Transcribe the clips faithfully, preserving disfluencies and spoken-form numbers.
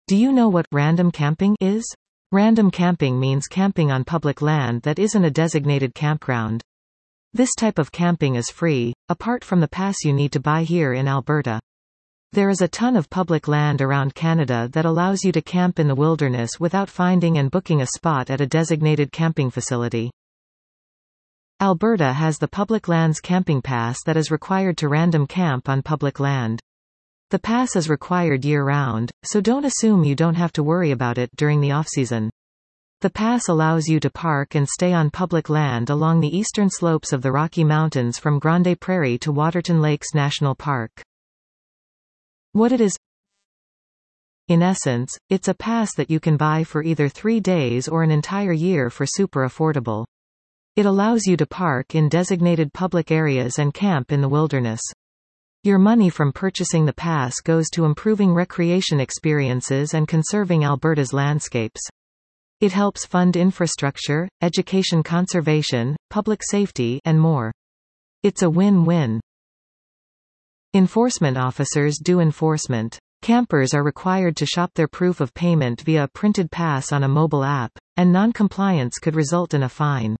Do you know what random camping is? Random camping means camping on public land that isn't a designated campground. This type of camping is free, apart from the pass you need to buy here in Alberta. There is a ton of public land around Canada that allows you to camp in the wilderness without finding and booking a spot at a designated camping facility. Alberta has the Public Lands Camping Pass that is required to random camp on public land. The pass is required year-round, so don't assume you don't have to worry about it during the off-season. The pass allows you to park and stay on public land along the eastern slopes of the Rocky Mountains from Grande Prairie to Waterton Lakes National Park. What it is? In essence, it's a pass that you can buy for either three days or an entire year for super affordable. It allows you to park in designated public areas and camp in the wilderness. Your money from purchasing the pass goes to improving recreation experiences and conserving Alberta's landscapes. It helps fund infrastructure, education conservation, public safety, and more. It's a win-win. Enforcement officers do enforcement. Campers are required to shop their proof of payment via a printed pass on a mobile app, and non-compliance could result in a fine.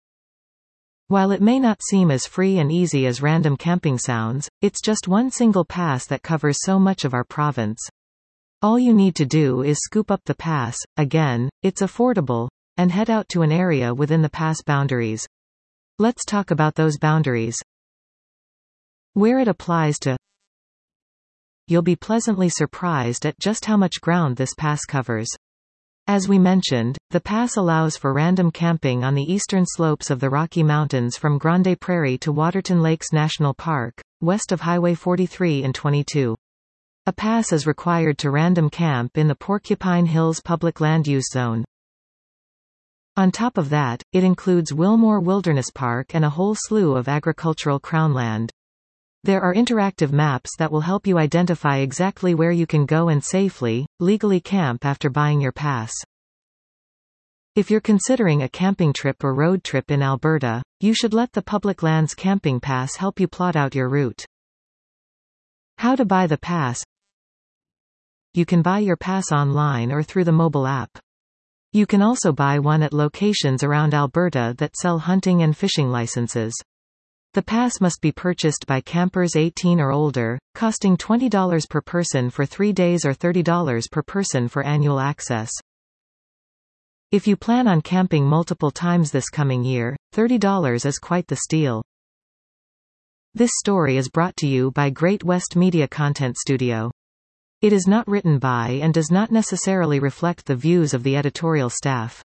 While it may not seem as free and easy as random camping sounds, it's just one single pass that covers so much of our province. All you need to do is scoop up the pass, again, it's affordable, and head out to an area within the pass boundaries. Let's talk about those boundaries. Where it applies to. You'll be pleasantly surprised at just how much ground this pass covers. As we mentioned, the pass allows for random camping on the eastern slopes of the Rocky Mountains from Grande Prairie to Waterton Lakes National Park, west of Highway forty-three and twenty-two. A pass is required to random camp in the Porcupine Hills Public Land Use Zone. On top of that, it includes Wilmore Wilderness Park and a whole slew of agricultural crownland. There are interactive maps that will help you identify exactly where you can go and safely, legally camp after buying your pass. If you're considering a camping trip or road trip in Alberta, you should let the Public Lands Camping Pass help you plot out your route. How to buy the pass? You can buy your pass online or through the mobile app. You can also buy one at locations around Alberta that sell hunting and fishing licenses. The pass must be purchased by campers eighteen or older, costing twenty dollars per person for three days or thirty dollars per person for annual access. If you plan on camping multiple times this coming year, thirty dollars is quite the steal. This story is brought to you by Great West Media Content Studio. It is not written by and does not necessarily reflect the views of the editorial staff.